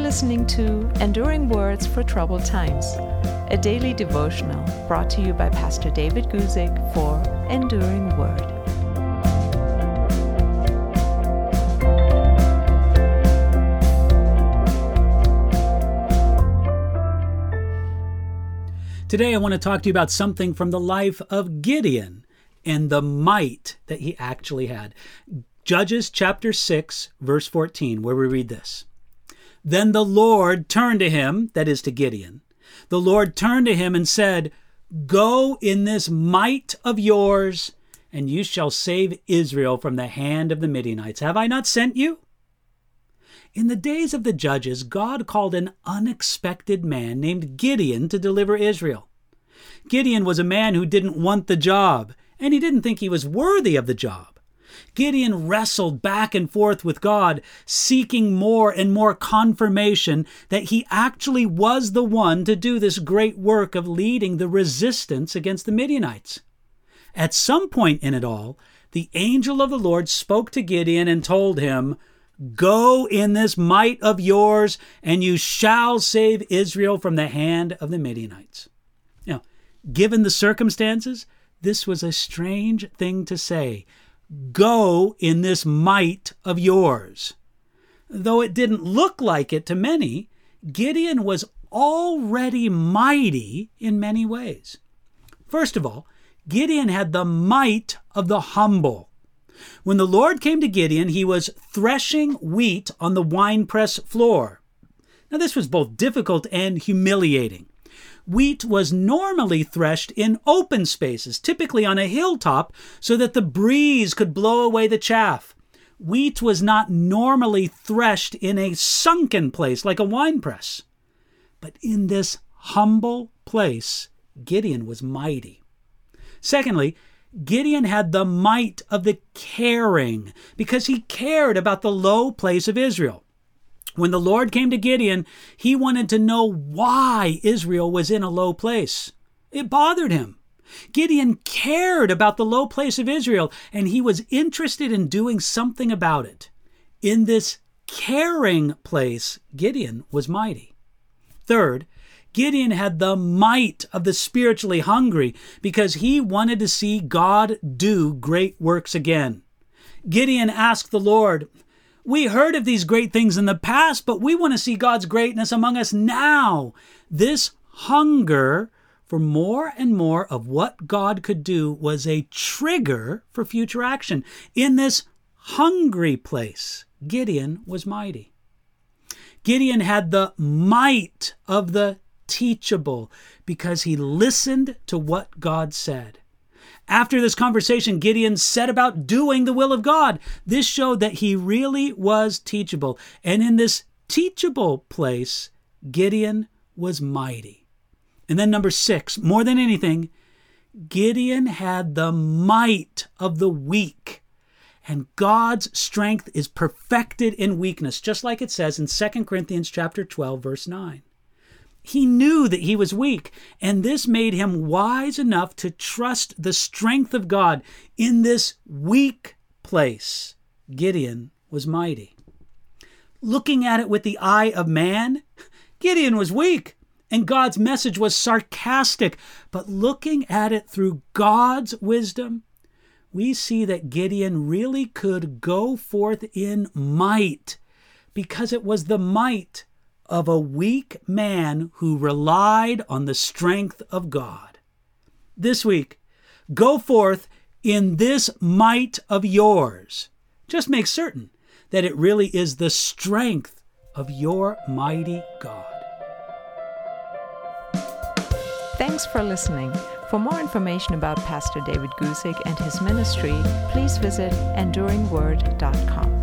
listening to Enduring Words for Troubled Times, a daily devotional brought to you by Pastor David Guzik for Enduring Word. Today I want to talk to you about something from the life of Gideon and the might that he actually had. Judges chapter 6, verse 14, where we read this. Then the Lord turned to him, that is to Gideon. The Lord turned to him and said, "Go in this might of yours, and you shall save Israel from the hand of the Midianites. Have I not sent you?" In the days of the judges, God called an unexpected man named Gideon to deliver Israel. Gideon was a man who didn't want the job, and he didn't think he was worthy of the job. Gideon wrestled back and forth with God, seeking more and more confirmation that he actually was the one to do this great work of leading the resistance against the Midianites. At some point in it all, the angel of the Lord spoke to Gideon and told him, "Go in this might of yours, and you shall save Israel from the hand of the Midianites." Now, given the circumstances, this was a strange thing to say. Go in this might of yours. Though it didn't look like it to many, Gideon was already mighty in many ways. First of all, Gideon had the might of the humble. When the Lord came to Gideon, he was threshing wheat on the winepress floor. Now, this was both difficult and humiliating. Wheat was normally threshed in open spaces, typically on a hilltop, so that the breeze could blow away the chaff. Wheat was not normally threshed in a sunken place like a winepress. But in this humble place, Gideon was mighty. Secondly, Gideon had the might of the caring, because he cared about the low place of Israel. When the Lord came to Gideon, he wanted to know why Israel was in a low place. It bothered him. Gideon cared about the low place of Israel, and he was interested in doing something about it. In this caring place, Gideon was mighty. Third, Gideon had the might of the spiritually hungry because he wanted to see God do great works again. Gideon asked the Lord, "We heard of these great things in the past, but we want to see God's greatness among us now." This hunger for more and more of what God could do was a trigger for future action. In this hungry place, Gideon was mighty. Gideon had the might of the teachable because he listened to what God said. After this conversation, Gideon set about doing the will of God. This showed that he really was teachable. And in this teachable place, Gideon was mighty. And then number 6, more than anything, Gideon had the might of the weak. And God's strength is perfected in weakness, just like it says in 2 Corinthians chapter 12, verse 9. He knew that he was weak, and this made him wise enough to trust the strength of God. In this weak place, Gideon was mighty. Looking at it with the eye of man, Gideon was weak, and God's message was sarcastic. But looking at it through God's wisdom, we see that Gideon really could go forth in might, because it was the might of a weak man who relied on the strength of God. This week, go forth in this might of yours. Just make certain that it really is the strength of your mighty God. Thanks for listening. For more information about Pastor David Guzik and his ministry, please visit enduringword.com.